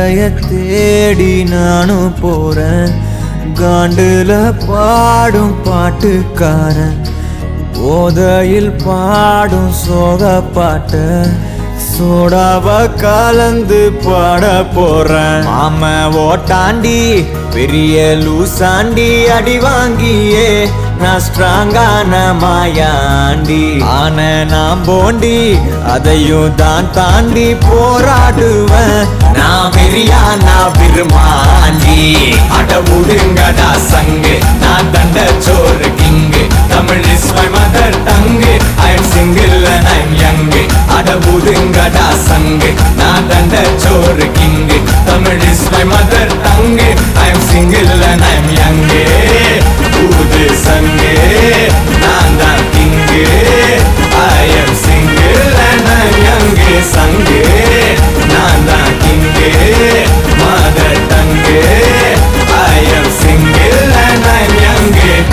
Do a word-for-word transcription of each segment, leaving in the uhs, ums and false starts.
கரைய தேடி நானும் போறேன் காண்டுல பாடும் பாட்டுக்காரன் போதையில் பாடும் சோக பாட்ட சோடாவ கலந்து பாட போறேன் ஆம ஓட்டாண்டி பெரிய லூசாண்டி அடி வாங்கியே நான் ஸ்ட்ராங்கான மாயாண்டி ஆன நான் போண்டி அதையும் தான் தாண்டி போராடுவேன் நான் வெறியா நான் விரும்பாண்டி அட உடுங்கடா சங்கு நான் தண்ட சோறு king Tamil is my mother tongue I am single and I'm young அட உடுங்கடா சங்கு நான் தண்ட சோறு king Tamil is my mother tongue I am single and I'm young ஊது சங்கு நான் தான் king I am single and I'm young சங்கு நான் தான் king mother tongue I am single and I'm young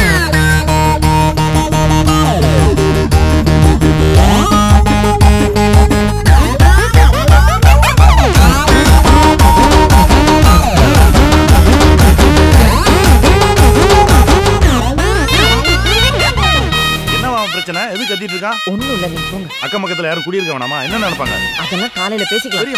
எது கத்திட்டு இருக்கா? ஒண்ணும் இல்ல, நீ போங்க. அக்கம் பக்கத்துல யாரும் குடி இருக்க வேணாமா? என்ன நினைப்பாங்க? அதெல்லாம் காலையில பேசிக்கலாம்.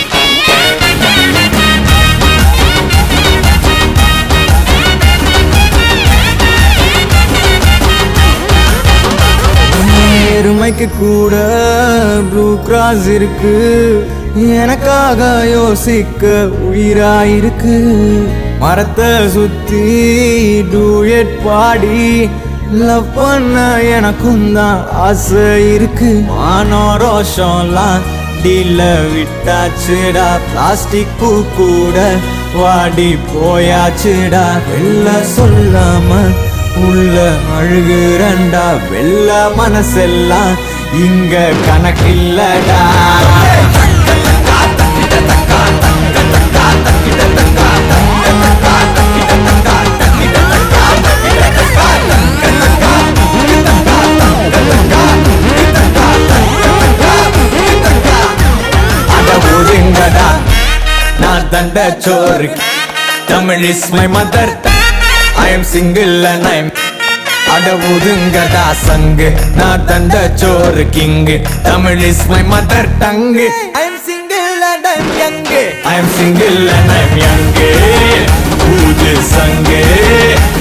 எருமைக்கு கூட ப்ளூ கிராஸ் இருக்கு எனக்காக யோசிக்க உயிராயிருக்கு மரத்தை சுத்தி டூயட் பாடி லவ் பண்ண எனக்கும் தான் ஆசை இருக்கு மானோ ரோஷம்லாம் டீல விட்டாச்சுடா பிளாஸ்டிக் பூ கூட வாடி போயாச்சுடா வெள்ள சொல்லாம உள்ள அழுகுறண்டா வெள்ள மனசெல்லாம் இங்க கணக்கில்லடா நான் தண்ட சோறு Tamil is my mother I am single and I'm அட ஒதுங்கடா சங்கு நான் தண்ட சோறு king Tamil is my mother tongue I am single and I'm young I am single and I'm young ஊது சங்கு